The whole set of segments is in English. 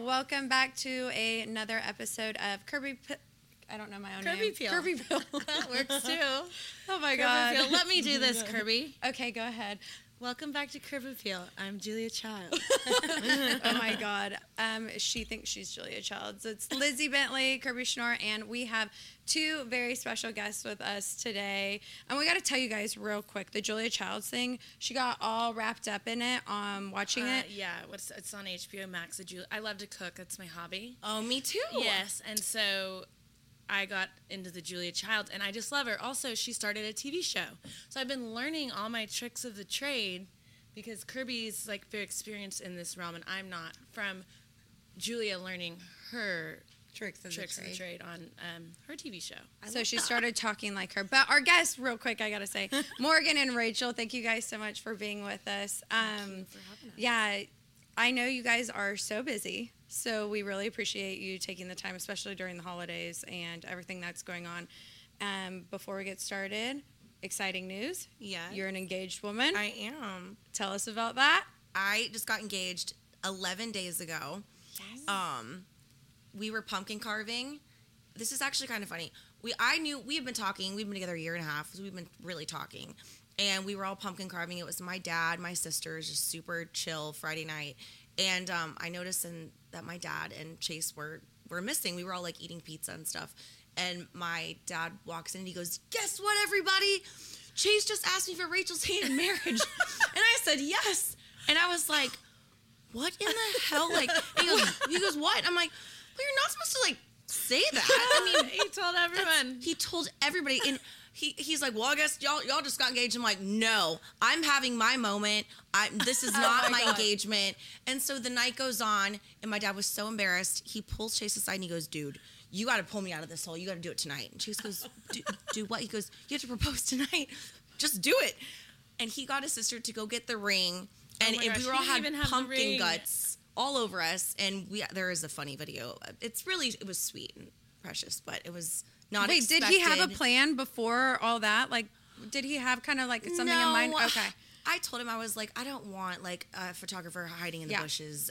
Welcome back to another episode of I don't know my own Kirby name. Peel. Kirby Peel. That works too. Oh my Kirby God. Peel. Let me do this, Kirby. Okay, go ahead. Welcome back to Kirby Peel. I'm Julia Child. Oh my God. She thinks she's Julia Childs. It's Lizzie Bentley, Kirby Schnorr, and we have two very special guests with us today. And we got to tell you guys real quick, the Julia Childs thing, she got all wrapped up in it watching it. Yeah, it's on HBO Max. I love to cook. That's my hobby. Oh, me too. Yes, and so I got into the Julia Child, and I just love her. Also, she started a TV show. So I've been learning all my tricks of the trade because Kirby's like very experienced in this realm, and I'm not, from Julia learning her Tricks of the trade on her TV show. So she started talking like her. But our guests, real quick, I got to say, Morgan and Rachel, thank you guys so much for being with us. Thank you for having us. Yeah, I know you guys are so busy, so we really appreciate you taking the time, especially during the holidays and everything that's going on. Before we get started, exciting news. Yeah. You're an engaged woman. I am. Tell us about that. I just got engaged 11 days ago. Yes. We were pumpkin carving. This is actually kind of funny. We had been talking. We've been together a year and a half, so we've been really talking. And we were all pumpkin carving. It was my dad, my sisters, just super chill Friday night. And I noticed that my dad and Chase were missing. We were all like eating pizza and stuff. And my dad walks in and he goes, "Guess what, everybody? Chase just asked me for Rachel's hand in marriage." And I said, "Yes." And I was like, "What in the hell?" Like, he goes, "What?" I'm like, "Well, you're not supposed to like say that." I mean, He told everyone. he told everybody, and he's like, "Well, I guess y'all just got engaged." I'm like, "No, I'm having my moment. This is not my engagement." And so the night goes on, and my dad was so embarrassed. He pulls Chase aside and he goes, "Dude, you got to pull me out of this hole. You got to do it tonight." And Chase goes, "Do what?" He goes, "You have to propose tonight. Just do it." And he got his sister to go get the ring, and my gosh, we were he all didn't had even have the pumpkin ring. guts all over us. And there is a funny video. It was sweet and precious, but it was not Wait, expected. did he have a plan before all that? Like, did he have kind of like something in mind? Okay. I told him, I was like, I don't want like a photographer hiding in the bushes.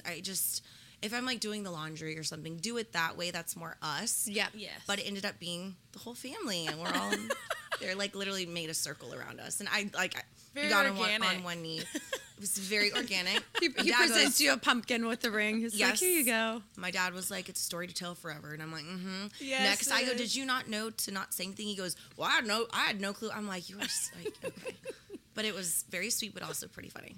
If I'm like doing the laundry or something, do it that way. That's more us. Yeah. Yes. But it ended up being the whole family, and we're all they're like literally made a circle around us, and I Very got organic. on one knee. It was very organic. He Dad presents goes, you a pumpkin with the ring. He's like, Yes. "Here you go." My dad was like, "It's a story to tell forever," and I'm like, "Mm-hmm." Yes, Next, I go, it "Did is. you not know to not say anything?" He goes, "Well, I had no clue." I'm like, "You are like okay," but it was very sweet, but also pretty funny.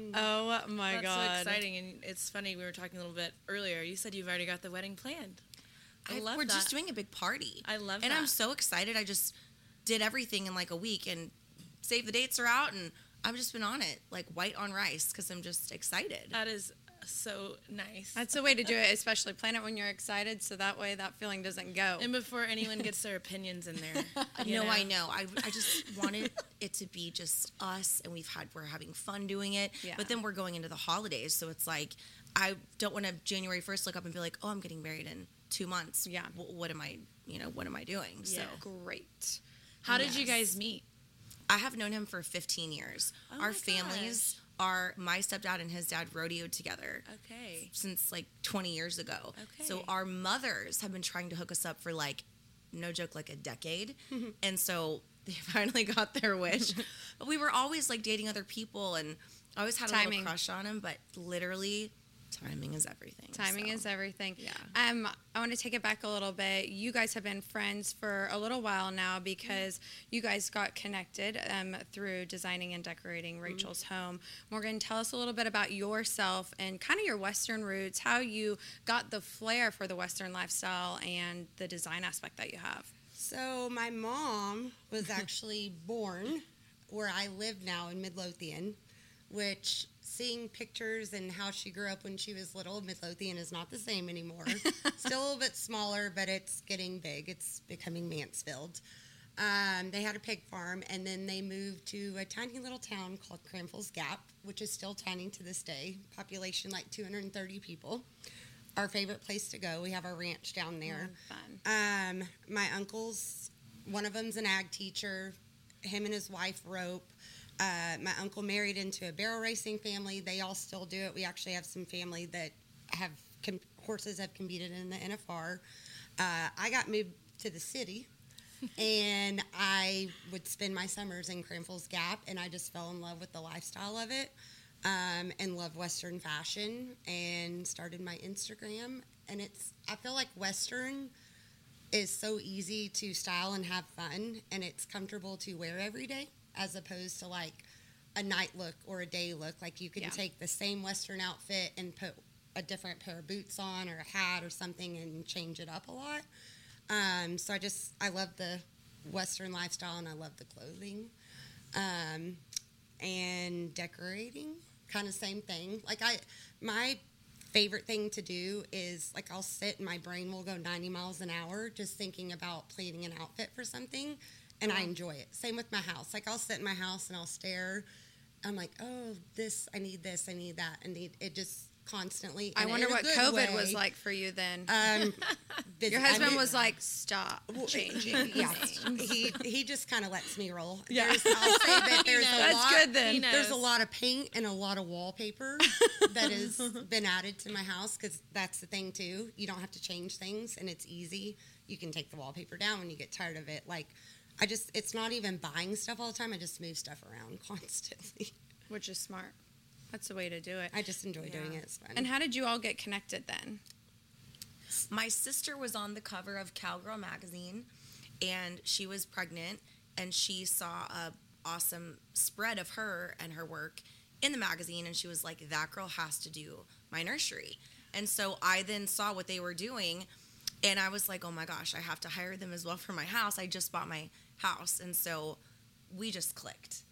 Oh my That's God. so exciting, and it's funny. We were talking a little bit earlier. You said you've already got the wedding planned. I love We're that. just doing a big party. I love and that. I'm so excited. I just did everything in like a week, and save the dates are out, and I've just been on it like white on rice because I'm just excited. That is so nice. That's the way to do it, especially plan it when you're excited, so that way that feeling doesn't go. And before anyone gets their opinions in there. No, I know. I just wanted it to be just us, and we're having fun doing it. Yeah. But then we're going into the holidays, so it's like I don't want to January 1st look up and be like, "Oh, I'm getting married in 2 months." Yeah. What am I doing? Yeah. So Great. How did you Yes. guys meet? I have known him for 15 years. Oh Our my families are my stepdad and his dad rodeoed together Okay. since like 20 years ago. Okay. So our mothers have been trying to hook us up for like, no joke, like a decade. And so they finally got their wish. But we were always like dating other people, and I always had a Timing. little crush on him, but literally timing is everything. Timing so. is everything. Yeah. I want to take it back a little bit. You guys have been friends for a little while now because you guys got connected through designing and decorating Rachel's home. Morgan, tell us a little bit about yourself and kind of your Western roots, how you got the flair for the Western lifestyle and the design aspect that you have. So my mom was actually born where I live now in Midlothian, which seeing pictures and how she grew up when she was little, Midlothian is not the same anymore. Still a little bit smaller, but it's getting big. It's becoming Mansfield. They had a pig farm, and then they moved to a tiny little town called Cranfell's Gap, which is still tiny to this day. Population like 230 people. Our favorite place to go. We have our ranch down there. Fun. My uncles, one of them's an ag teacher. Him and his wife rope. My uncle married into a barrel racing family. They all still do it. We actually have some family that have horses have competed in the NFR. I got moved to the city, and I would spend my summers in Cranfield's Gap, and I just fell in love with the lifestyle of it, and love Western fashion, and started my Instagram. And I feel like Western is so easy to style and have fun, and it's comfortable to wear every day, as opposed to like a night look or a day look. Like you can take the same Western outfit and put a different pair of boots on or a hat or something and change it up a lot. So I love the Western lifestyle, and I love the clothing. And decorating, kind of same thing. Like my favorite thing to do is, like, I'll sit and my brain will go 90 miles an hour just thinking about planning an outfit for something, and I enjoy it. Same with my house. Like, I'll sit in my house and I'll stare. I'm like, oh, I need this, I need that, it just constantly. I wonder what COVID was like for you then. Your husband was like, stop changing. Yeah, he just kind of lets me roll. Yeah. I'll say that That's good then. There's a lot of paint and a lot of wallpaper that has been added to my house, because that's the thing too. You don't have to change things, and it's easy. You can take the wallpaper down when you get tired of it. Like, it's not even buying stuff all the time. I just move stuff around constantly. Which is smart. That's the way to do it. I just enjoy doing it. It's fun. And how did you all get connected then? My sister was on the cover of Cowgirl magazine, and she was pregnant, and she saw a awesome spread of her and her work in the magazine, and she was like, that girl has to do my nursery. And so I then saw what they were doing, and I was like, oh my gosh, I have to hire them as well for my house. I just bought my house, and so we just clicked.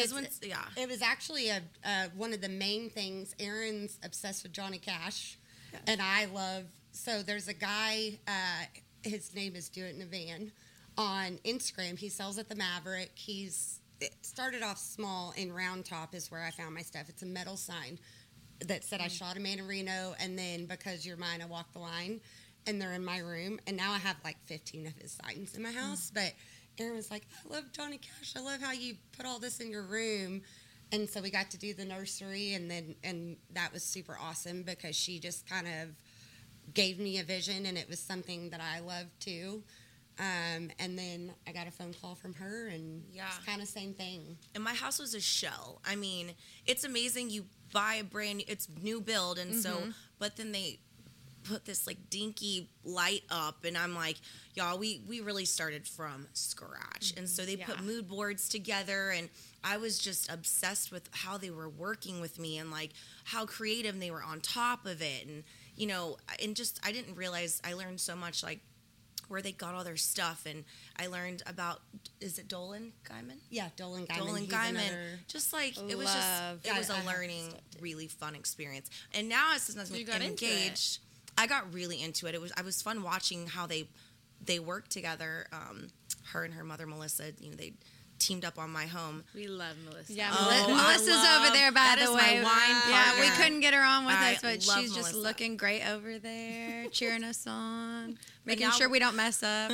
It was actually one of the main things. Aaron's obsessed with Johnny Cash, and I love. So there's a guy. His name is Do It in a Van on Instagram. He sells at the Maverick. It started off small in Round Top is where I found my stuff. It's a metal sign that said I shot a man in Reno, and then because you're mine, I walk the line, and they're in my room. And now I have like 15 of his signs in my house, but Aaron was like, I love Johnny Cash. I love how you put all this in your room. And so we got to do the nursery, and that was super awesome, because she just kind of gave me a vision, and it was something that I loved too. And then I got a phone call from her, and it's kind of same thing. And my house was a shell. I mean, it's amazing. You buy it's new build, and so, but then they put this like dinky light up, and I'm like, y'all, we really started from scratch. And so they put mood boards together, and I was just obsessed with how they were working with me, and like how creative they were on top of it. And and just I didn't realize I learned so much, like where they got all their stuff. And I learned about, is it Dolan Guyman? Yeah, Dolan Guyman. Dolan Guyman. Just like it was a learning, really fun experience. And now since I'm engaged, I got really into it. I was fun watching how they worked together. Her and her mother Melissa, they teamed up on my home. We love Melissa. Yeah, Melissa's over there, by the way. Yeah, we couldn't get her on with us, but she's Melissa. just looking great over there, cheering us on, making sure we don't mess up.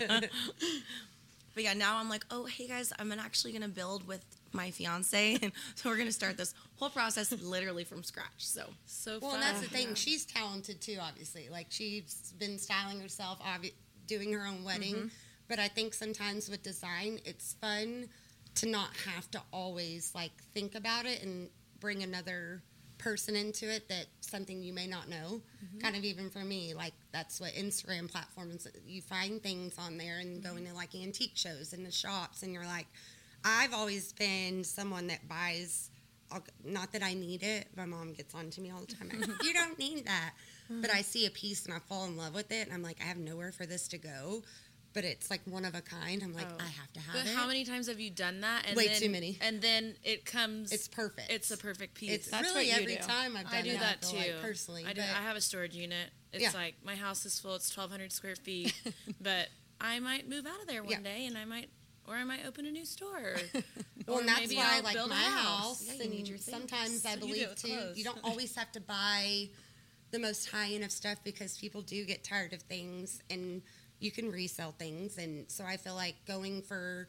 But yeah, now I'm like, oh, hey guys, I'm actually going to build with my fiance, and so we're going to start this whole process literally from scratch. So well, and that's the thing. She's talented too, obviously. Like, she's been styling herself, doing her own wedding. But I think sometimes with design, it's fun to not have to always like think about it and bring another person into it, that something you may not know. Kind of even for me, like that's what Instagram platforms, you find things on there and go into like antique shows in the shops, and you're like, I've always been someone that buys, not that I need it. My mom gets on to me all the time. You don't need that. But I see a piece and I fall in love with it, and I'm like, I have nowhere for this to go. But it's like one of a kind. I'm like, I have to have it. But how many times have you done that? And Way too many. And then it comes. It's perfect. It's a perfect piece. It's That's really every time I've done I do that too. Like, personally. I have a storage unit. It's like my house is full. It's 1,200 square feet. But I might move out of there one day, and I might open a new store. Well, and that's maybe why I'll I like build my a house. Yeah, you and need your things. sometimes I You believe do it too, close. you don't always have to buy the most high end of stuff, because people do get tired of things, and you can resell things. And so I feel like going for,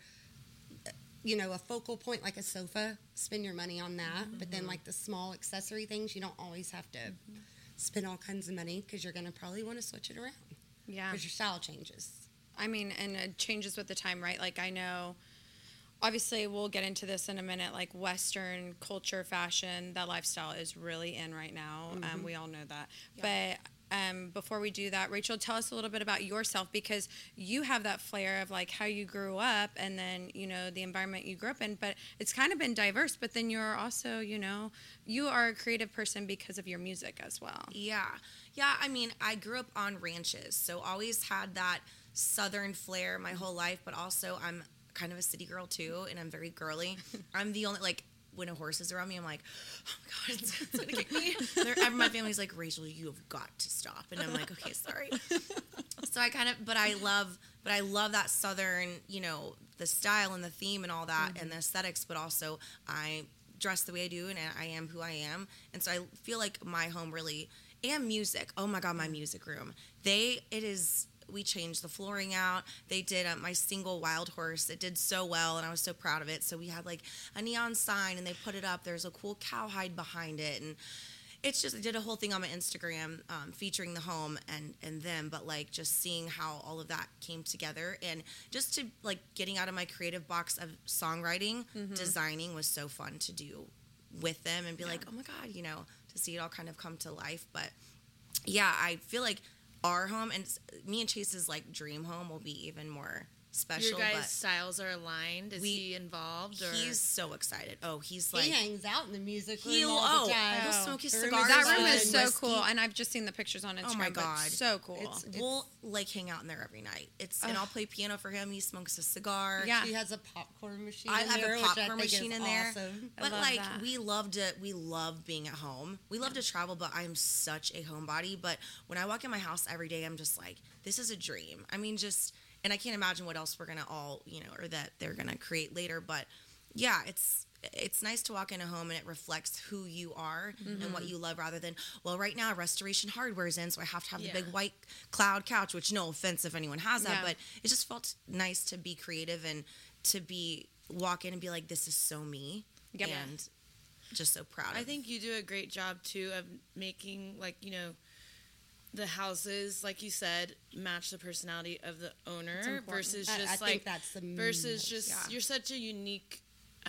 a focal point like a sofa, spend your money on that. But then like the small accessory things, you don't always have to spend all kinds of money because you're going to probably want to switch it around Yeah. because your style changes. I mean, and it changes with the time, right? Like, I know, obviously, we'll get into this in a minute, like Western culture, fashion, that lifestyle is really in right now. We all know that. Yeah. But before we do that, Rachel, tell us a little bit about yourself, because you have that flair of like how you grew up and then, you know, the environment you grew up in, but it's kind of been diverse. But then you're also, you know, you are a creative person because of your music as well. Yeah. Yeah, I mean, I grew up on ranches, so always had that Southern flair my whole life, but also I'm kind of a city girl too, and I'm very girly. I'm the only, like, when a horse is around me, I'm like, oh my God, it's going to kick me. My family's like, Rachel, you have got to stop. And I'm like, okay, sorry. So I kind of, but I love that Southern, you know, the style and the theme and all that and the aesthetics, but also I dress the way I do and I am who I am. And so I feel like my home really, and music. Oh my God, my music room. We changed the flooring out. They did my single Wild Horse. It did so well, and I was so proud of it. So we had like a neon sign, and they put it up. There's a cool cowhide behind it, and it's just, I did a whole thing on my Instagram featuring the home and them, but like just seeing how all of that came together, and just to like getting out of my creative box of songwriting, designing was so fun to do with them and be like, oh my God, you know, to see it all kind of come to life. But yeah, I feel like our home and me and Chase's like dream home will be even more special. Your guys' styles are aligned. Is he involved? Or? He's so excited. Oh, he's like, He hangs out in the music room all the time. he'll smoke his The room cigars. That room is and so whiskey. cool, and I've just seen the pictures on Instagram. Oh my but God. so cool. We'll like hang out in there every night. And I'll play piano for him. He smokes a cigar. Yeah. She has a popcorn machine. I in have there, a which I popcorn think machine is in there. awesome. I But love like that. we love being at home. We love to travel, but I'm such a homebody. But when I walk in my house every day, I'm just like, this is a dream. I mean, and I can't imagine what else we're gonna all, you know, or that they're gonna create later. But yeah, it's nice to walk in a home and it reflects who you are and what you love, rather than, well, right now Restoration Hardware is in, so I have to have the big white cloud couch, which no offense if anyone has that, but it just felt nice to be creative and to walk in and be like, this is so me. Yep. And just so proud. I think you do a great job too of making, like, you know, the houses, like you said, match the personality of the owner important. versus I just think that's the versus most, just you're such a unique.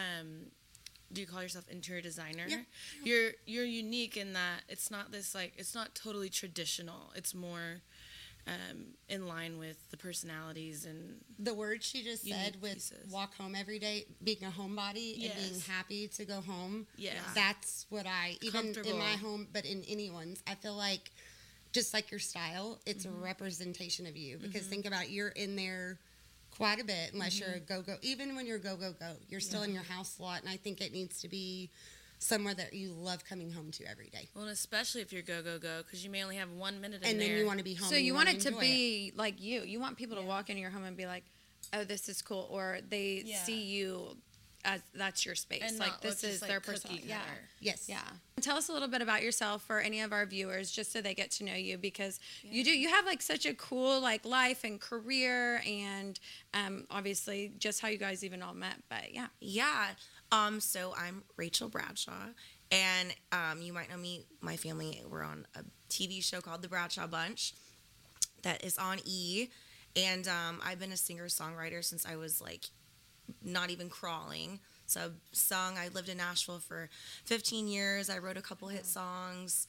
Do you call yourself interior designer? Yeah. You're unique in that it's not this, like, it's not totally traditional. It's more in line with the personalities and The word she just said unique with pieces. walk home every day, being a homebody and being Yes. happy to go home. Yes. That's what I, even in Comfortable. my home, but in anyone's, I feel like just like your style, it's a representation of you. Because think about it, you're in there quite a bit unless you're a go-go. Even when you're go, you're still in your house a lot. And I think it needs to be somewhere that you love coming home to every day. well, and especially if you're go, because you may only have 1 minute in And there. then you want to be home. So and you want it to enjoy be like you. You want people to walk into your home and be like, "Oh, this is cool," or they Yeah. see you as that's your space. and like not this look is just their like personal. cookie Yeah. cutter. Yes. Yeah. Tell us a little bit about yourself for any of our viewers, just so they get to know you, because you have like such a cool like life and career, and obviously just how you guys even all met. But yeah. Yeah. So I'm Rachel Bradshaw, and you might know me. My family, we're on a TV show called The Bradshaw Bunch that is on E! And I've been a singer-songwriter since I was like not even crawling. So I lived in Nashville for 15 years. I wrote a couple hit songs,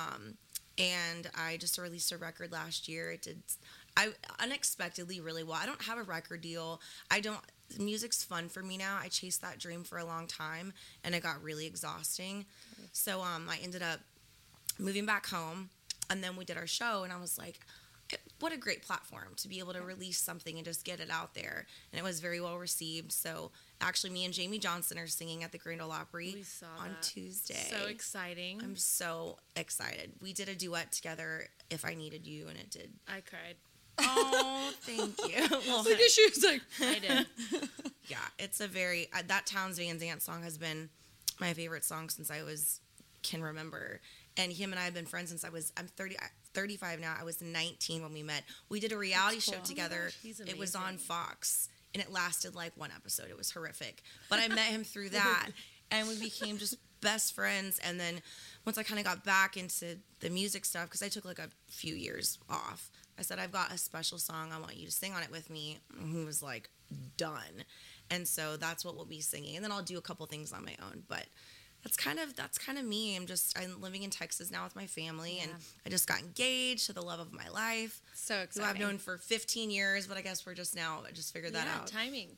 and I just released a record last year. I unexpectedly really well. I don't have a record deal. Music's fun for me now. I chased that dream for a long time, and it got really exhausting. So I ended up moving back home, and then we did our show, and I was like, what a great platform to be able to release something and just get it out there. And it was very well received. So actually, me and Jamie Johnson are singing at the Grand Ole Opry We saw on that. Tuesday. So exciting. I'm so excited. We did a duet together, If I Needed You, and it did. I cried. Oh, thank you. Well, She was like, I did. yeah, it's a very that Townes Van Zandt song has been my favorite song since I can remember. And him and I have been friends since I'm 35 now. I was 19 when we met. We did a reality That's cool. show together. gosh, he's It was on amazing. Fox, and it lasted like one episode. It was horrific, but I met him through that, and we became just best friends. And then once I kind of got back into the music stuff, because I took like a few years off, I said, I've got a special song. I want you to sing on it with me. And he was like, done. And so that's what we'll be singing. And then I'll do a couple things on my own. But that's kind of me. I'm living in Texas now with my family, and I just got engaged to the love of my life. So Who exciting. I've known for 15 years, but I guess I just figured that out. Timing.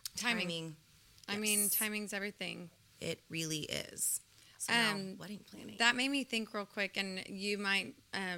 I mean, Yes. timing's everything. It really is. So now, wedding planning. That made me think real quick, and you might.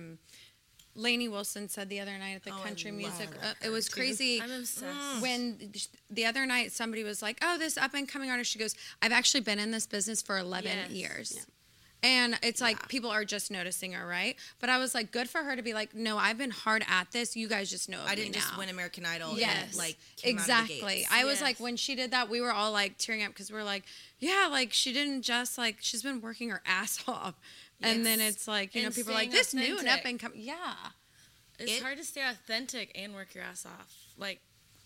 Lainey Wilson said the other night at the I country love music. her It was too. crazy. I'm obsessed. When the other night somebody was like, "Oh, this up and coming artist," she goes, "I've actually been in this business for 11 Yes. years." Yeah. And it's like Yeah. people are just noticing her, right? But I was like, good for her to be like, no, I've been hard at this. You guys just know of I me didn't just now. win American Idol. Yes, And, came out of the exactly. gates. I was Yes. like, when she did that, we were all like tearing up because we're like, yeah, like she didn't just like she's been working her ass off, and then Yes. it's like you know And people are like staying this new and authentic. up and coming, yeah. It's It- hard to stay authentic and work your ass off. Like,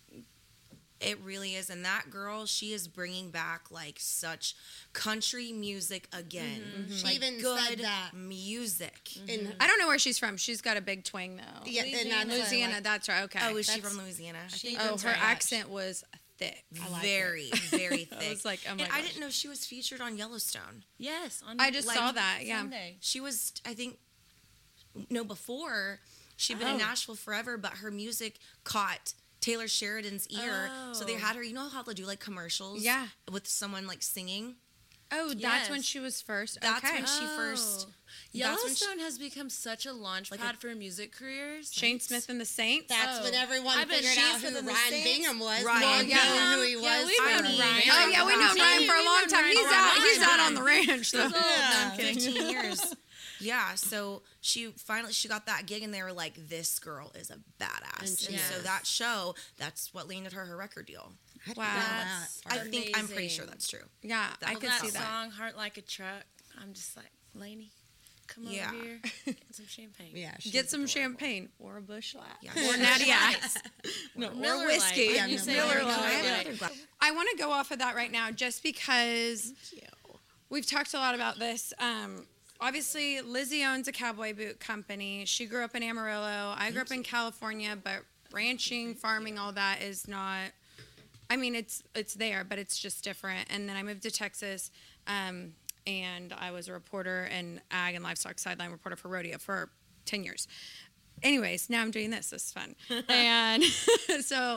It really is. And that girl, she is bringing back like such country music again. She Like, even good said that music. in I don't know where she's from. She's got a big twang though. yeah, and that's Louisiana. like, That's right. Okay. Oh, is she That's- from Louisiana? she- Oh, That's her right. accent was thick. I like very, very thick. I was like, oh my and I gosh. didn't know she was featured on Yellowstone. yes. On I just Like, saw that. Yeah. Sunday. She was, I think, no, before she'd been in Oh. Nashville forever, but her music caught Taylor Sheridan's ear. So they Oh. had her, you know how they do like commercials? Yeah. With someone like singing? Oh, that's when Yes. she was first. That's okay. when she first. Oh. That's when she- Yellowstone has become such a launch Like pad a- for music careers. Shane Smith and the Saints. That's Oh. when everyone I've been figured Shane out Smith who and the Ryan Saints. Bingham was. Ryan Well, Bingham. yeah, who he was. Yeah, we've for known a Ryan. very Oh yeah, we long know time. Ryan for a long time. He's out. He's out on the ranch. So. Those old Yeah, dumb kids. 15 years. Yeah, so she got that gig, and they were like, "This girl is a badass." And And, she so is. that show, that's what landed her record deal. I didn't Wow. know that That's- part. I'm pretty Amazing. sure that's true. Yeah, I Well, could that see that. song, "Heart Like a Truck." I'm just like, Lainey, come Yeah. over here, get some champagne. Yeah, she's Get some adorable. champagne or a Busch Light. Yeah. Or Natty Ice. No, or Miller whiskey. Lite. Yeah, You no, say Miller Miller Lite. I have Lite. another glass. I want to go off of that right now just because we've talked a lot about this. Obviously, Lizzie owns a cowboy boot company. She grew up in Amarillo. I grew up in California, but ranching, farming, all that is not. I mean, it's there, but it's just different. And then I moved to Texas, and I was a reporter and ag and livestock sideline reporter for rodeo for 10 years. Anyways, now I'm doing this. This is fun. And so,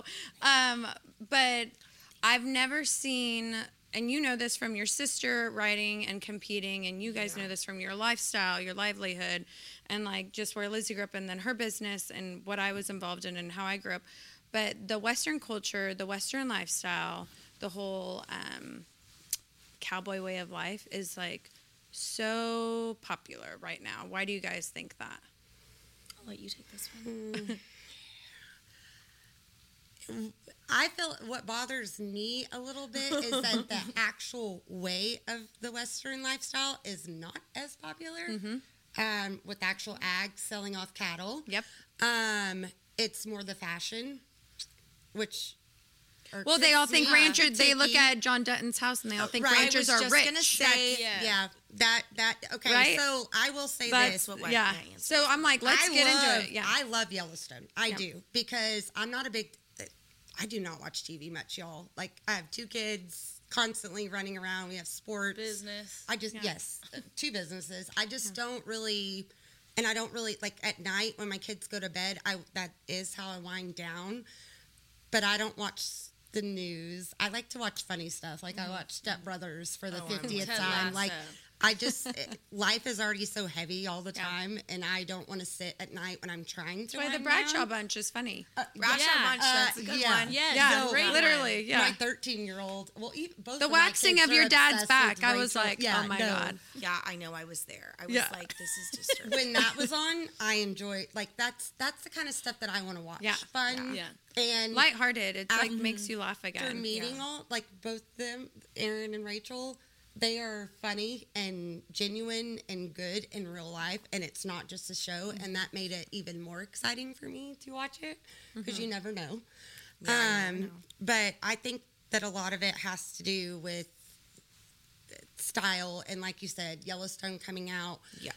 but I've never seen, and you know this from your sister riding and competing, and you guys know this from your lifestyle, your livelihood, and like just where Lizzie grew up and then her business and what I was involved in and how I grew up. But the Western culture, the Western lifestyle, the whole cowboy way of life is like so popular right now. Why do you guys think that? I'll let you take this one. I feel what bothers me a little bit is that the actual way of the Western lifestyle is not as popular. With actual ag selling off cattle. Yep. It's more the fashion, which. Well, they all think ranchers. They look Taking- at John Dutton's house and they all think Right, I ranchers was are just rich. gonna say- Yeah, that okay. Right? So I will say But this. what yeah. my answer So I'm like, let's I get love, into it. Yeah. I love Yellowstone. I Yeah. do because I'm not a big. I do not watch TV much, y'all. Like I have 2 kids constantly running around. We have sports. Business. I just Yeah. yes, 2 businesses. I just don't really, and I don't really like at night when my kids go to bed. That is how I wind down. But I don't watch the news. I like to watch funny stuff. Like I watch Step Brothers for the Oh, I'm 50th Ted time. Like Lasso. I just life is already so heavy all the Yeah. time, and I don't want to sit at night when I'm trying to. That's why the wind Bradshaw down. bunch is funny. Bradshaw Yeah. Bunch, that's a good yeah. one. Yes, Yeah, great one. literally. Yeah. My 13-year-old. Well, both The of my waxing kids of are your dad's obsessed back. with I was Rachel. like, Yeah, oh my no. God. Yeah, I know. I was there. I was Yeah. like, this is disturbing. When that was on, I enjoy like that's the kind of stuff that I want to watch. Yeah. Fun. Yeah. And Lighthearted. It's like makes you laugh after again. meeting all like both them, Aaron and Rachel, they are funny and genuine and good in real life, and it's not just a show. And that made it even more exciting for me to watch it because you never know. Yeah, I know. But I think that a lot of it has to do with style, and like you said, Yellowstone coming out. Yes.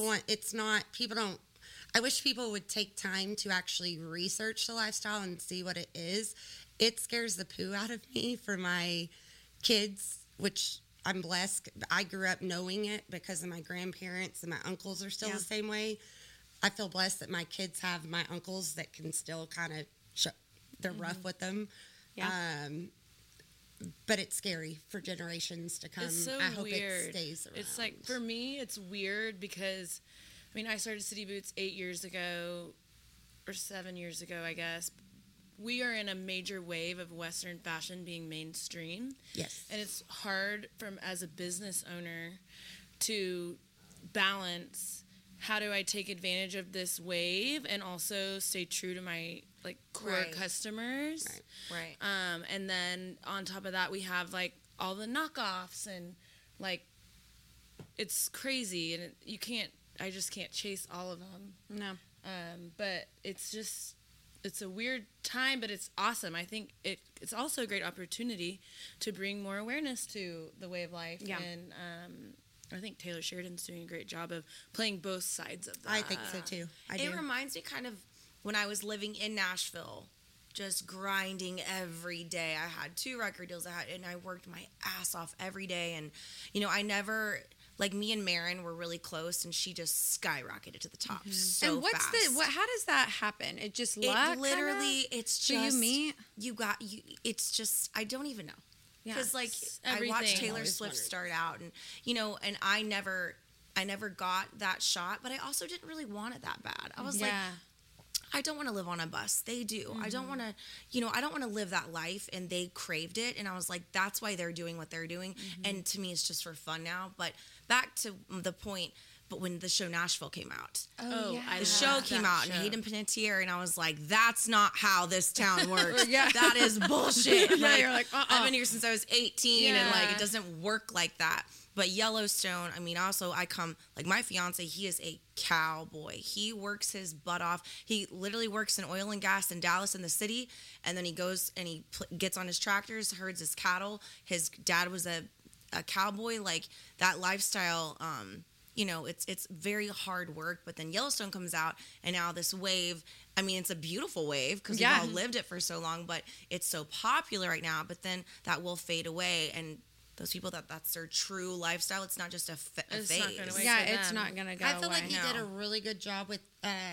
I wish people would take time to actually research the lifestyle and see what it is. It scares the poo out of me for my kids, which I'm blessed. I grew up knowing it because of my grandparents, and my uncles are still the same way. I feel blessed that my kids have my uncles that can still kind of they're rough with them. Yeah. But it's scary for generations to come. It's so I hope weird. it stays around. It's like, for me, it's weird because, I mean, I started City Boots 8 years ago, or 7 years ago, I guess. We are in a major wave of Western fashion being mainstream. Yes. And it's hard as a business owner to balance how do I take advantage of this wave and also stay true to my core customers. Right. And then on top of that, we have all the knockoffs and it's crazy and I just can't chase all of them. No. But it's a weird time, but it's awesome. I think it's also a great opportunity to bring more awareness to the way of life. Yeah. And I think Taylor Sheridan's doing a great job of playing both sides of that. I think so too. It reminds me kind of when I was living in Nashville, just grinding every day. I had 2 record deals, and I worked my ass off every day. And, I never, me and Marin were really close, and she just skyrocketed to the top so And fast. how does that happen? It just luck? It literally, it's just. So you meet? It's just, I don't even know. Yeah. Because, I everything. watched Taylor Always Swift wondered. start out, and, and I never got that shot, but I also didn't really want it that bad. I was like, I don't want to live on a bus. They do. I don't want to, I don't want to live that life, and they craved it. And I was like, that's why they're doing what they're doing. And to me, it's just for fun now. But back to the point, but when the show Nashville came out, the show came out, and Hayden Panettiere, and I was like, that's not how this town works. That is bullshit. You're like, I've been here since I was 18, and Yeah. it doesn't work like that. But Yellowstone, I mean, also I come, my fiance, he is a cowboy. He works his butt off. He literally works in oil and gas in Dallas in the city, and then he goes and he gets on his tractors, herds his cattle. His dad was a cowboy. That lifestyle, it's very hard work. But then Yellowstone comes out, and now this wave, I mean, it's a beautiful wave because we've all lived it for so long, but it's so popular right now. But then that will fade away, and those people that's their true lifestyle. It's not just a It's phase. not gonna wait Yeah, for it's them. not going to go I feel away. like he did a really good job with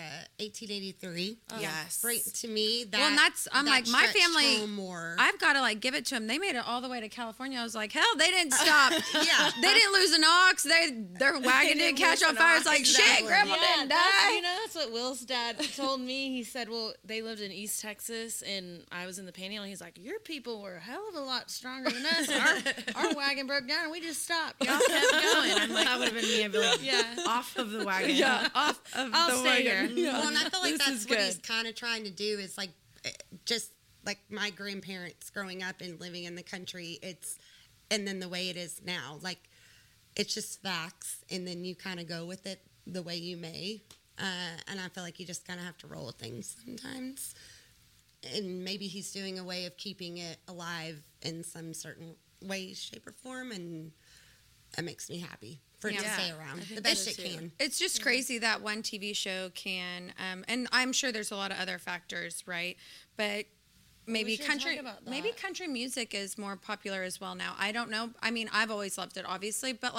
1883. Yes. Right, to me, that. Well, and I'm that like, my stretched family, home more. I've got to give it to them. They made it all the way to California. I was like, hell, they didn't stop. Yeah. They didn't lose an ox. Their wagon didn't catch on fire. It's like, shit, Exactly. grandma didn't die. That's what Will's dad told me. He said, well, they lived in East Texas, and I was in the Panhandle. He's like, your people were a hell of a lot stronger than us. And our wagon broke down, and we just stopped. Y'all kept going. I'm like, That would have been me. I'd be like, yeah. off of the wagon. Off of I'll the stay wagon. here. Yeah. Well, and I feel like This that's is what good. he's kind of trying to do is just like my grandparents growing up and living in the country. And then the way it is now, it's just facts, and then you kind of go with it the way you may. And I feel like you just kind of have to roll with things sometimes. And maybe he's doing a way of keeping it alive in some certain way, shape, or form, and it makes me happy for it to Yeah. stay around the think best so it too. can. It's just crazy that one TV show can, and I'm sure there's a lot of other factors, right? But maybe should country, talk about maybe that. country music is more popular as well now. I don't know. I mean, I've always loved it, obviously, but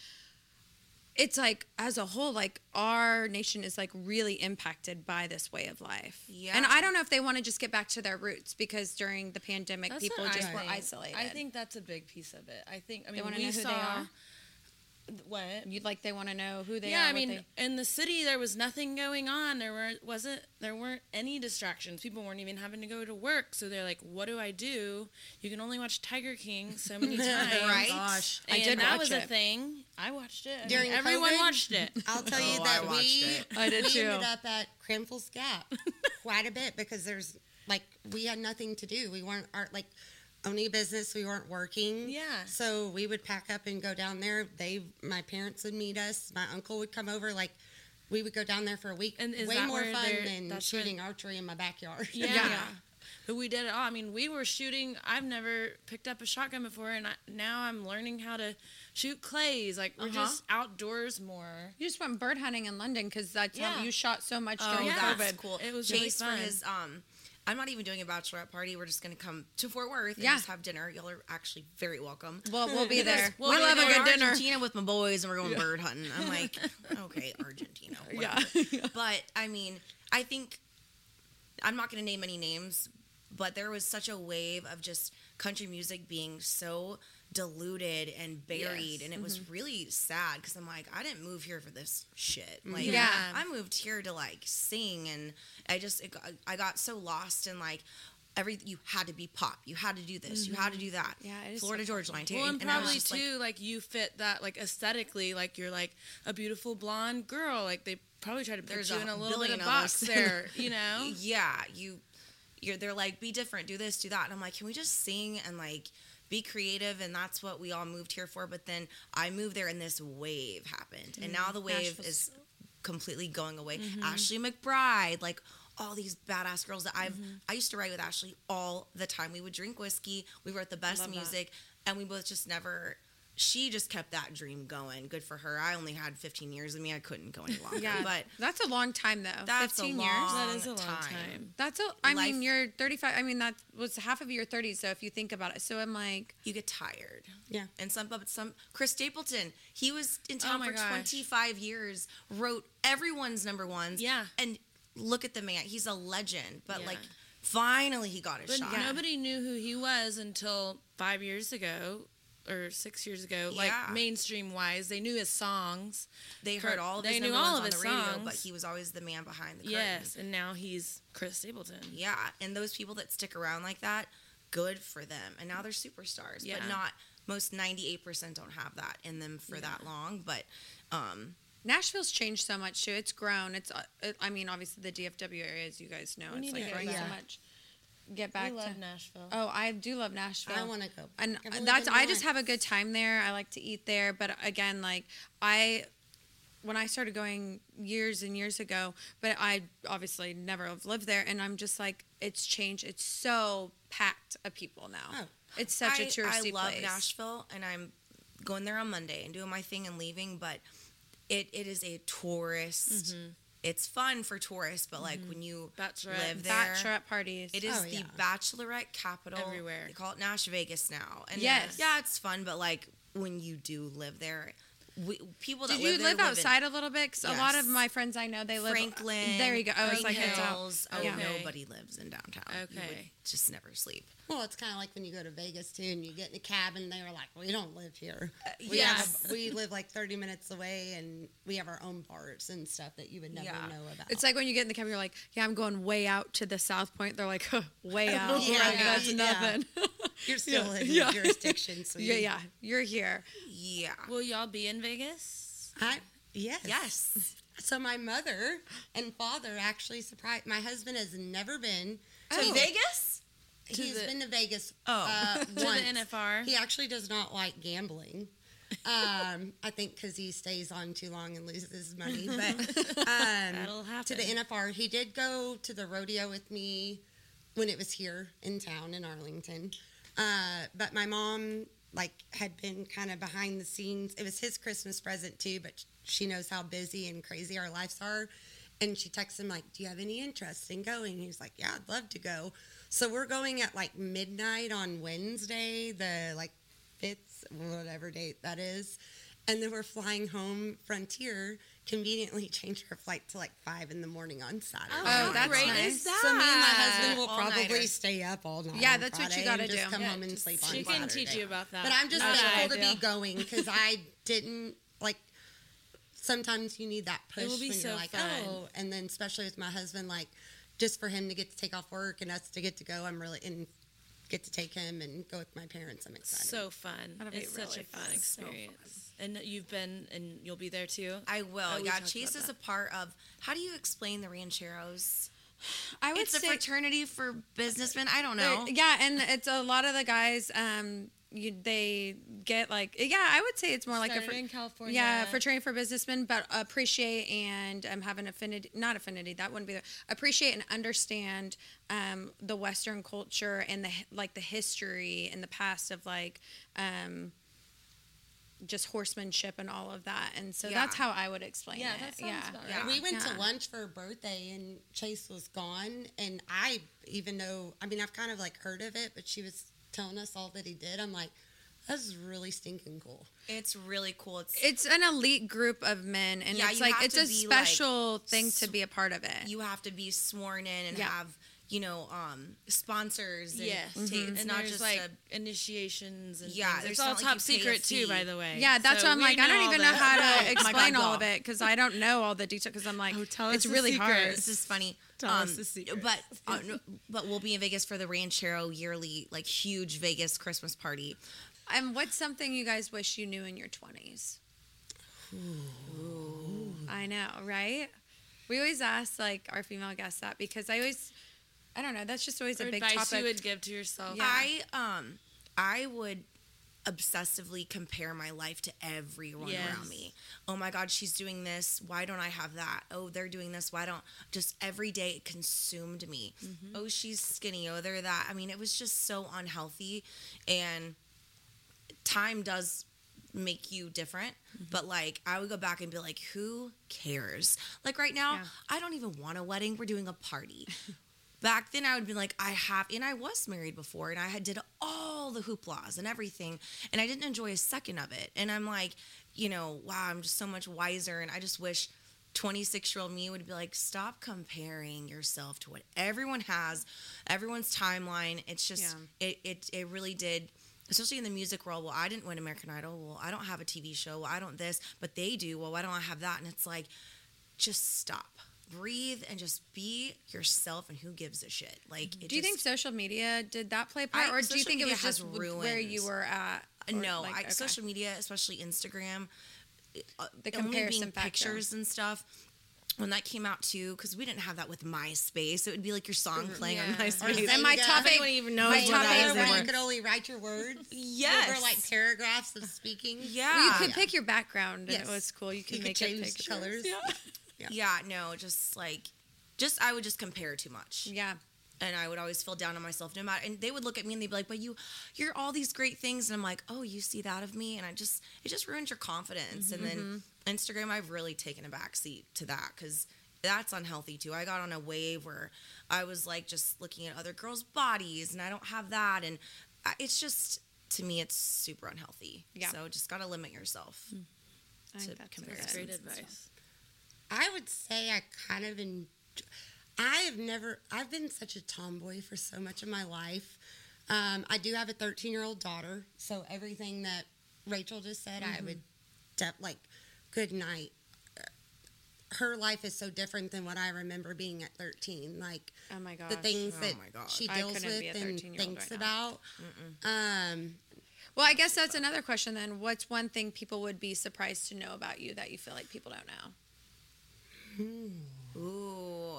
it's as a whole, our nation is really impacted by this way of life. Yeah. And I don't know if they want to just get back to their roots because during the pandemic, That's people what I just were think. isolated. I think that's a big piece of it. I mean, wanna we know who they saw are? what. they want to know who they Yeah, are. I what mean, they- in the city there was nothing going on. There weren't any distractions. People weren't even having to go to work. So they're like, "What do I do?" You can only watch Tiger King so many times. Right? Gosh, And I did that watch was a it. thing. I watched it. During everyone COVID? watched it. I'll tell you Oh, that I watched we it. I did we too. ended up at Cranfield's Gap quite a bit because there's we had nothing to do. We weren't owning a business. We weren't working. Yeah. So we would pack up and go down there. My parents would meet us. My uncle would come over. We would go down there for a week. And is Way that more where fun they're- than that's shooting archery in my backyard. Yeah. But we did it all. I mean, we were shooting. I've never picked up a shotgun before, and now I'm learning how to shoot clays. Like, we're just outdoors more. You just went bird hunting in London because that's how you shot so much Oh, during that's COVID. cool. It was Chase really fun. for his I'm not even doing a bachelorette party. We're just gonna come to Fort Worth and Yeah. just have dinner. Y'all are actually very welcome. Well, we'll be there. we'll we be love a there. good dinner. Argentina with my boys, and we're going bird hunting. I'm like, okay, Argentina. Whatever. Yeah. But I mean, I think I'm not gonna name any names, but there was such a wave of just country music being so diluted and buried, and it was really sad because I'm like, I didn't move here for this shit. Like, Yeah. I moved here to like sing, and I got so lost in like you had to be pop, you had to do this, you had to do that. Yeah, it is Florida so Georgia Line too. Well, and I was probably just like, too, like, you fit that, like, aesthetically, like, you're like a beautiful blonde girl. Like, they probably try to put There's you a in a little bit billion of of box us. there, you know? yeah, they're like, be different, do this, do that, and I'm like, can we just sing and like be creative? And that's what we all moved here for. But then I moved there, and this wave happened, and now the wave Nashville's- is completely going away. Ashley McBride, like all these badass girls that I used to write with Ashley all the time. We would drink whiskey, we wrote the best Love that. music, and we both just never. She just kept that dream going. Good for her. I only had 15 years in me. I couldn't go any longer. Yeah, But that's a long time though. that's 15 a years. long That is a long time. That's a. I Life- mean, you're 35. I mean, that was half of your 30s. So if you think about it, so I'm like, you get tired. Yeah. And some Chris Stapleton, he was in town my for gosh. 25 years, wrote everyone's number ones. Yeah. And look at the man. He's a legend. But Yeah. like finally he got his But shot. nobody knew who he was until 5 years ago or 6 years ago. Yeah. Like, mainstream wise, they knew his songs. They heard all of They his knew number all ones of on his the radio, songs. but he was always the man behind the curtain. Yes, and now he's Chris Stapleton. Yeah. And those people that stick around like that, good for them. And now they're superstars. Yeah. But not most 98% don't have that in them for that long. But Nashville's changed so much too. It's grown. I mean, obviously the DFW area, as you guys know, We it's need to like go growing so back. much. Get back We to. love Nashville. Oh, I do love Nashville. I want to go. And I've only that's been I just once. have a good time there. I like to eat there, but again, like when I started going years and years ago, but I obviously never have lived there, and I'm just like, it's changed. It's so packed of people now. Oh. It's such a I touristy love place. Nashville, and I'm going there on Monday and doing my thing and leaving, but it is a tourist. It's fun for tourists, but like when you Bachelorette. live there, Bachelorette parties. it is Oh, the yeah. bachelorette capital Everywhere. They call it Nash Vegas now, and Yes. yeah, it's fun, but like when you do live there, people that Did you live there live in outside a little bit? 'Cause a lot of Yes. my friends I know, they live Franklin. There you go. I was Green like, it's out. Hills. Oh, Yeah. nobody lives in downtown. You would Okay. just never sleep. Well, it's kind of like when you go to Vegas too, and you get in a cab, and they're like, "We don't live here. yes. We live like 30 minutes away, and we have our own bars and stuff that you would never Yeah. know about." It's like when you get in the cab, you're like, yeah, I'm going way out to the South Point. They're like, huh, way out. Yeah, Like, that's yeah. nothing. you're still in yeah. jurisdiction. So yeah, you're here. Yeah. Will y'all be in Vegas? Yes. Yes. So my mother and father actually surprised. My husband has never been To Vegas? He's the- been to Vegas. Oh. To the once. NFR? He actually does not like gambling. I think because he stays on too long and loses his money. But That'll happen. to the NFR, he did go to the rodeo with me when it was here in town in Arlington. But my mom had been kind of behind the scenes. It was his Christmas present too, but she knows how busy and crazy our lives are. And she texts him like, "Do you have any interest in going?" He's like, "Yeah, I'd love to go." So we're going at midnight on Wednesday, the 5th, whatever date that is. And then we're flying home. Frontier conveniently changed our flight to 5 in the morning on Saturday. Oh, that's great nice. is that? So me and my husband will All-nighter. probably stay up all night. Yeah, on that's what you Friday gotta and just do. come Yeah, home and sleep on She Saturday. can teach you about that. But I'm just That's thankful to ideal. be going because I didn't sometimes you need that push It will be when so you're like, fun. oh, and then especially with my husband, just for him to get to take off work and us to get to go, I'm really and get to take him and go with my parents. I'm excited. So fun. That'll be It's such really a fun fun. So fun. experience. And you've been, and you'll be there too? I will. Oh, we Yeah, talked Chase about is that. a part of. How do you explain the Rancheros? I would It's a say, fraternity for businessmen. I don't know. yeah, and it's a lot of the guys. they get like, I would say it's more like Started in California. Yeah, fraternity for businessmen, but appreciate and have an not affinity, that wouldn't be there. Appreciate and understand the Western culture and the history and the past of just horsemanship and all of that. And so that's how I would explain it. That sounds about right. We went to lunch for her birthday and Chase was gone. And I, even though, I've kind of like heard of it, but she was telling us all that he did. I'm like, that's really stinking cool. It's really cool. It's an elite group of men, and it's like it's a special thing to be a part of it. You have to be sworn in and have sponsors. And it's and not there's just initiations and yeah. things. It's all top secret too, by the way. Yeah, that's so what I'm like. I don't even know how to explain all God. of it because I don't know all the details. Because I'm like, tell us it's the really secret. hard. This is funny. Tell us the secret. But we'll be in Vegas for the Ranchero yearly huge Vegas Christmas party. And what's something you guys wish you knew in your 20s? Ooh. I know, right? We always ask our female guests that because I don't know, that's just always a big advice topic. you would give to yourself. Yeah. I would obsessively compare my life to everyone around me. Oh my God, she's doing this. Why don't I have that? Oh, they're doing this. Why don't just every day it consumed me. Mm-hmm. Oh, she's skinny. Oh, they're that. It was just so unhealthy, and time does make you different, but I would go back and be like, who cares? Right now, I don't even want a wedding. We're doing a party. Back then, I would be like, and I was married before, and I did all the hooplas and everything, and I didn't enjoy a second of it. And I'm like, wow, I'm just so much wiser, and I just wish 26-year-old me would be like, stop comparing yourself to what everyone has, everyone's timeline. It's just, it really did. Especially in the music world, well, I didn't win American Idol. Well, I don't have a TV show. Well, I don't this, but they do. Well, why don't I have that? And it's like, just stop, breathe, and just be yourself. And who gives a shit? Do you think social media did that play a part, or do you think it was just where you were at? No, social media, especially Instagram, the comparison factor. Pictures and stuff. When that came out too, because we didn't have that with MySpace. It would be your song playing on MySpace. And my topic, don't even know my what that is where anymore. you could only write your words. Yes. Over paragraphs of speaking. Yeah. Well, you could pick your background, and it was cool. You could make change it pictures. colors. Yeah, no, just I would just compare too much. Yeah. And I would always feel down on myself no matter, and they would look at me and they'd be like, but you're all these great things. And I'm like, oh, you see that of me? And it just ruins your confidence. And then Instagram, I've really taken a backseat to that because that's unhealthy too. I got on a wave where I was just looking at other girls' bodies, and I don't have that. And it's just, to me, it's super unhealthy. Yeah. So just got to limit yourself. I think that's great advice. I would say I kind of I've been such a tomboy for so much of my life. I do have a 13-year-old daughter, so everything that Rachel just said, I would, good night. Her life is so different than what I remember being at 13. Oh my gosh. The things that she I deals couldn't be a with and 13-year-old thinks right now. about. Well, I guess that's another question then. What's one thing people would be surprised to know about you that you feel like people don't know? Ooh.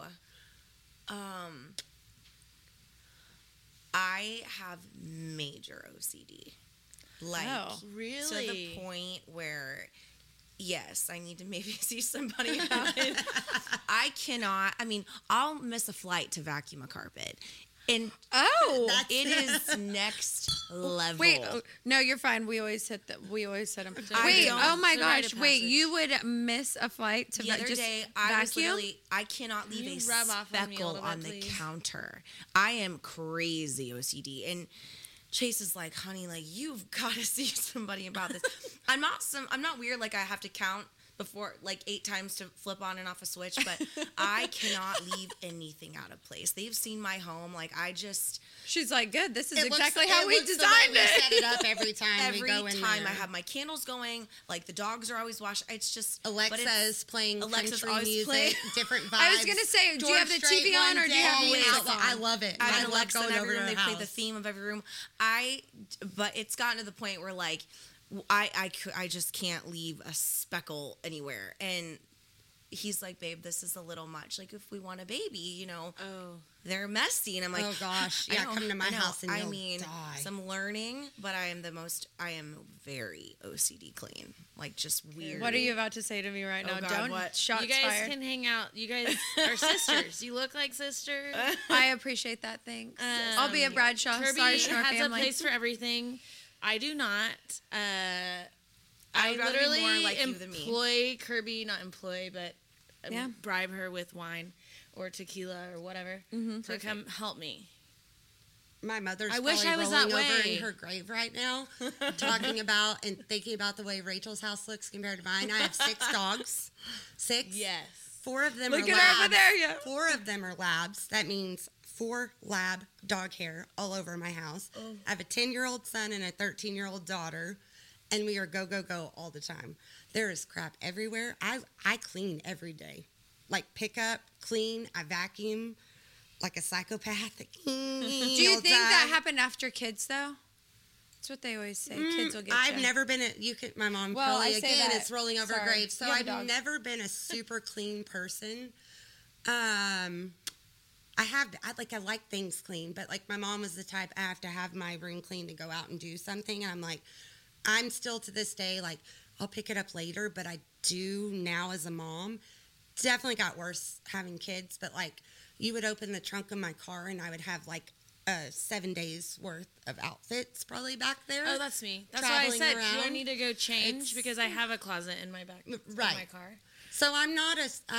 I have major OCD. Really? To the point where, yes, I need to maybe see somebody about it. I cannot, I'll miss a flight to vacuum a carpet. And it is next level. Wait, no, you're fine. We always hit them. Wait, don't. oh my It's a rite gosh. of Wait, passage. you would miss a flight to The other just day, I was vacuum? literally, I cannot leave Can a you rub off on me a speckle little on bit, the please? counter. I am crazy OCD. And Chase is like, honey, you've got to see somebody about this. I'm not weird. I have to count before 8 times to flip on and off a switch, but I cannot leave anything out of place. They've seen my home. She's like, good. This is It exactly looks- how it we looks the designed way we it. set it up every time Every we go in time there. I have my candles going, the dogs are always washed. It's just Alexa is playing Alexa's country always music, playing. different vibes. I was going to say, do you have the George TV Strait on or one do you have day, music and on? I love it. I have I an love Alexa going in over every to room. her They play house. the theme of every room. But it's gotten to the point where I just can't leave a speckle anywhere. And he's like, babe, this is a little much. Like, if we want a baby, Oh. they're messy. And I'm like, Oh gosh, I yeah, know, come to my I know. house and I you'll mean, die. some learning, but I am very OCD clean. Like, just weird. What are you about to say to me right now? God, Don't what? shots You guys fired. can hang out. You guys are sisters. You look like sisters. I appreciate that. Thanks. I'll be a Bradshaw. Kirby Sorry, Schnorr has family. a place for everything. I do not. I I would rather be literally more like you than me. employ Kirby, not employ, but Yeah. bribe her with wine or tequila or whatever to come help me. My mother's I wish probably I was rolling that over way. in her grave right now, talking about and thinking about the way Rachel's house looks compared to mine. I have 6 dogs. 6. Yes. 4 of them Look are at her over labs. there, yeah. 4 of them are labs. That means 4 lab dog hair all over my house. I have a 10-year-old son and a 13-year-old daughter, and we are go, go, go all the time. There is crap everywhere. I clean every day. Like pick up, clean, I vacuum like a psychopath. Do you think that happened after kids, though? That's what they always say. Kids will get I've you. never been my mom Well, probably I say again that- it's rolling over sorry. graves. So You have a I've dog. never been a super clean person. I like things clean, but like my mom was the type I have to have my room clean to go out and do something, and I'm like, I'm still to this day like I'll pick it up later, but I do now as a mom. Definitely got worse having kids, but like you would open the trunk of my car and I would have like 7 days worth of outfits probably back there. Oh, that's me. That's why I Traveling said, do I around. need to go change? It's- Because I have a closet in my back of Right. my car. So I'm not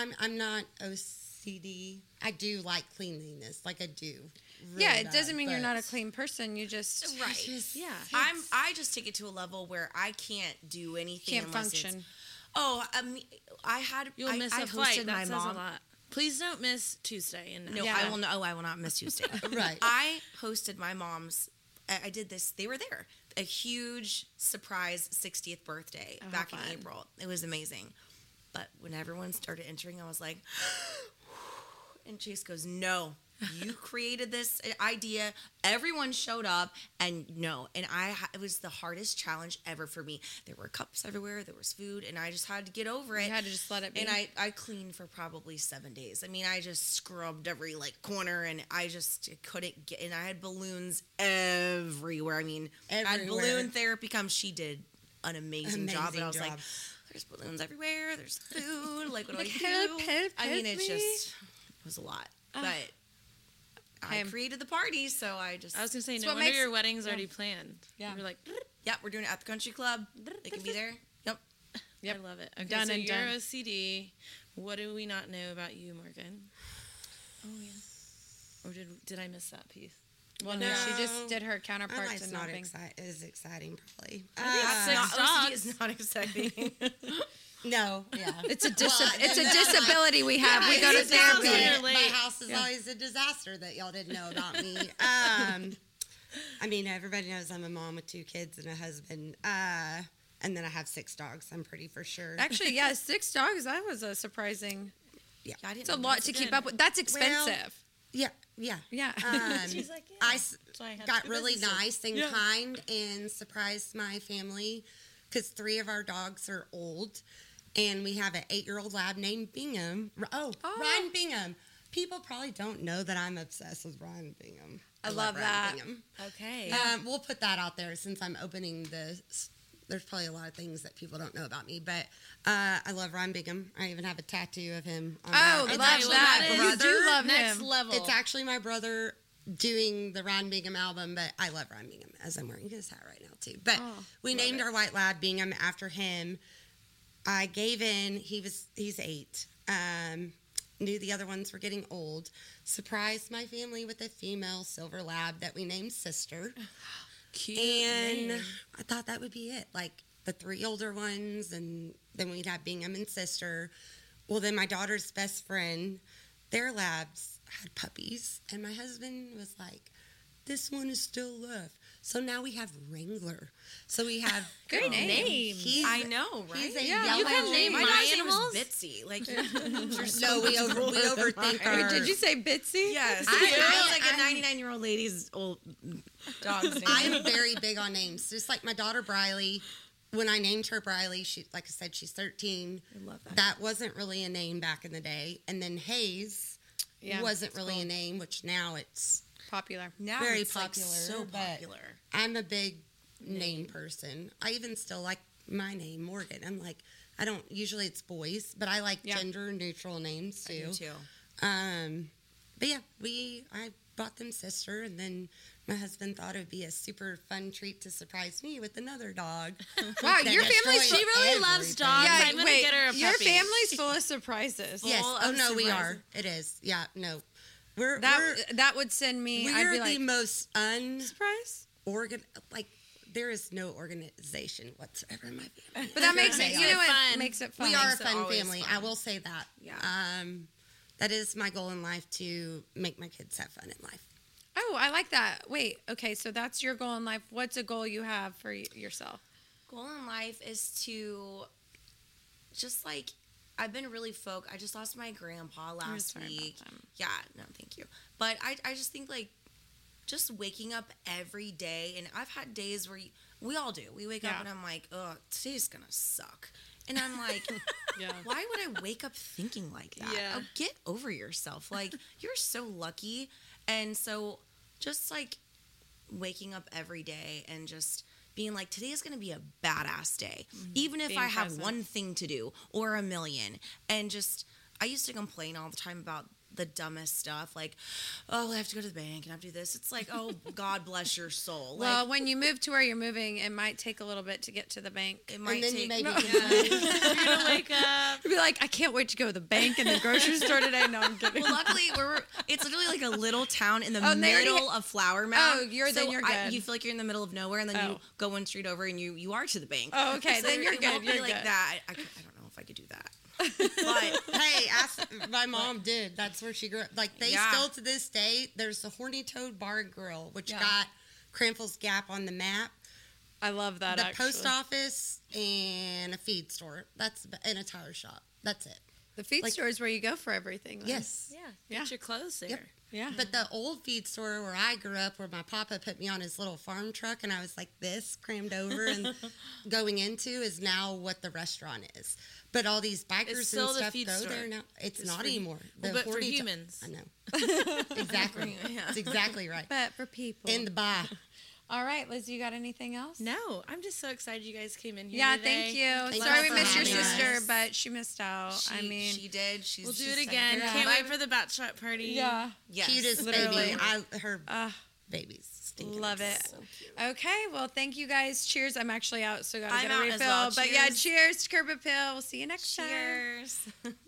OCD. I do like cleanliness, like I do. Yeah, really it doesn't bad, mean you're but not a clean person. You just Right. just- Yeah. I just take it to a level where I can't do anything can't unless function. It's, oh, I had You'll I, miss I a flight. hosted That my says mom. a lot. Please don't miss Tuesday. And No, Yeah. I will. No, I will not miss Tuesday. Right. I hosted my mom's. I did this. They were there. A huge surprise 60th birthday Oh, how back in fun. April. It was amazing. But when everyone started entering, I was like, and Chase goes, "No, you created this idea. Everyone showed up, and no." And it was the hardest challenge ever for me. There were cups everywhere. There was food, and I just had to get over it. You had to just let it be. And I cleaned for probably 7 days. I mean, I just scrubbed every corner, and I just couldn't get. And I had balloons everywhere. I mean, I had Everywhere. balloon therapy come. She did an amazing job, but I was Amazing like, job. "There's balloons everywhere. There's food. Like, what do Like, I do?" help I mean, me. it was a lot, but. I Okay. created the party, so I just. I was going to say, It's no what wonder makes- your wedding's yeah. already planned. Yeah. You were like, yeah, we're doing it at the country club. They can be there. Yep. Yep. I love it. Okay, Done so and you're done. OCD. What do we not know about you, Morgan? Oh, yeah. Or did I miss that piece? well, no, she just did her My counterparts life's and not nothing. as exciting, probably. Six OCD dogs. is not exciting. No, yeah. It's a Well, it's a then disability we have. We go to it's a disability. therapy. You're My late. house is Yeah. always a disaster that y'all didn't know about me. I mean, everybody knows I'm a mom with 2 kids and a husband. And then I have 6 dogs, I'm pretty for sure. Actually, yeah, 6 dogs. That was a surprising. Yeah, I didn't It's a know lot that's to good. keep up with. That's expensive. Yeah. Yeah. She's like, yeah. I So I have got 2 really businesses. nice and Yeah. kind and surprised my family because 3 of our dogs are old. And we have an 8-year-old lab named Bingham. Oh. Ryan Bingham. People probably don't know that I'm obsessed with Ryan Bingham. I love Ryan that. Bingham. Okay. We'll put that out there since I'm opening this. There's probably a lot of things that people don't know about me, but I love Ryan Bingham. I even have a tattoo of him. On Oh, my love arm. It's actually that. my You brother. do love Next him. level. It's actually my brother doing the Ryan Bingham album, but I love Ryan Bingham as I'm wearing his hat right now too. But Oh, we named our white lab Bingham after him. I gave in. He's 8. Knew the other ones were getting old. Surprised my family with a female silver lab that we named Sister. Cute And name. I thought that would be it. Like the 3 older ones, and then we'd have Bingham and Sister. Well, then my daughter's best friend, their labs had puppies, and my husband was like, "This one is still left." So now we have Wrangler. So we have Great name. I know, right? He's a Yeah. yellow. You can name My my dog's name animals? is Bitsy. Like, No, we overthink our. Wait, did you say Bitsy? Yes. I- It's like a I'm- 99-year-old lady's old dog's name. I'm very big on names. Just like my daughter Briley, when I named her Briley, she, like I said, she's 13. I love that. That wasn't really a name back in the day. And then Hayes wasn't really a name, which now it's Popular. Now very it's like popular. so but popular. I'm a big name person. I even still like my name, Morgan. I'm like, I don't, usually it's boys, but I like gender neutral names too. I do too. But yeah, I bought them sister, and then my husband thought it would be a super fun treat to surprise me with another dog. Wow, that your family, destroyed She really loves everything. dogs. Yeah, I'm gonna wait, get her a your puppy. family's full of surprises. Yes. Full Oh of no, we surprises. are. It is. Yeah. No. We're That would send me. I'd we're be the like, most surprise. like there is no organization whatsoever in my family. But that makes it. Makes You it know what fun. makes it fun. We are a Makes it fun always family. fun. I will say that. Yeah. That is my goal in life, to make my kids have fun in life. Oh, I like that. Wait. Okay, so that's your goal in life. What's a goal you have for yourself? Goal in life is to just like, I've been really I just lost my grandpa last sorry about week. that. Yeah, no, thank you. But I just think like just waking up every day, and I've had days where we all do. We wake up Yeah. and I'm like, oh, today's gonna suck. And I'm like, Yeah. why would I wake up thinking like that? Yeah. Oh, get over yourself. Like, you're so lucky. And so just like waking up every day and just being like, today is going to be a badass day. Even if Being I have present. one thing to do or a million. And just, I used to complain all the time about the dumbest stuff. Like, oh, I have to go to the bank and I have to do this. It's like, oh, God bless your soul. Well, Like, when you move to where you're moving, it might take a little bit to get to the bank. it might And then take. you maybe No. You're gonna wake up. You'd be like, I can't wait to go to the bank and the grocery store today. No, I'm kidding. Well, luckily, it's literally like a little town in the Oh, and they already middle of Flower Mound. Oh, then you're good. You feel like you're in the middle of nowhere, and then you Oh. go one street over, and you are to the bank. Oh, okay, then you're it good, won't be you're like good. that. I don't know if I could do that. But Hey, my mom did. That's where she grew up. Like, they Yeah. still to this day, there's the Horny Toad Bar and Grill, which Yeah. got Cranfield's Gap on the map. I love that. The actually. post office and a feed store. That's and a tire shop. That's it. The feed like- store is where you go for everything. then. Yes. Yeah, Yeah. get your clothes there. Yep. Yeah. But the old feed store where I grew up, where my papa put me on his little farm truck, and I was like this, crammed over and going into, is now what the restaurant is. But all these bikers It's still and the stuff feed go store. there now. It's Just not for- anymore. Well, but for Horny To- humans. I know. Exactly. Yeah. That's exactly right. But for people. In the bar. All right, Liz, you got anything else? No, I'm just so excited you guys came in here. Yeah, today. thank you. Thank Sorry you we for missed your having sister, us. but she missed out. she did. We'll do she's it like, again. Yeah. Can't wait for the bachelorette party. yeah. Yes. Cutest Literally. baby. Her Ah, baby's stinking. love it. So cute. Okay, well, thank you guys. Cheers. I'm actually out, so gotta I'm get a out refill. as well. But yeah, Cheers. cheers to Curb Appeal. We'll see you next time. Cheers.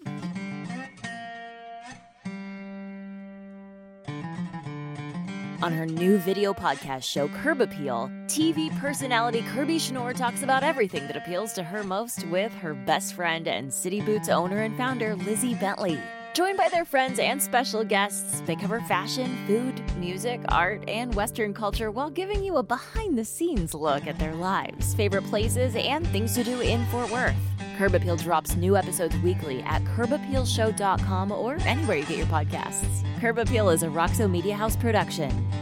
On her new video podcast show, Curb Appeal, TV personality Kirby Schnorr talks about everything that appeals to her most with her best friend and City Boots owner and founder, Lizzie Bentley. Joined by their friends and special guests, they cover fashion, food, music, art, and Western culture while giving you a behind-the-scenes look at their lives, favorite places, and things to do in Fort Worth. Curb Appeal drops new episodes weekly at curbappealshow.com or anywhere you get your podcasts. Curb Appeal is a Roxo Media House production.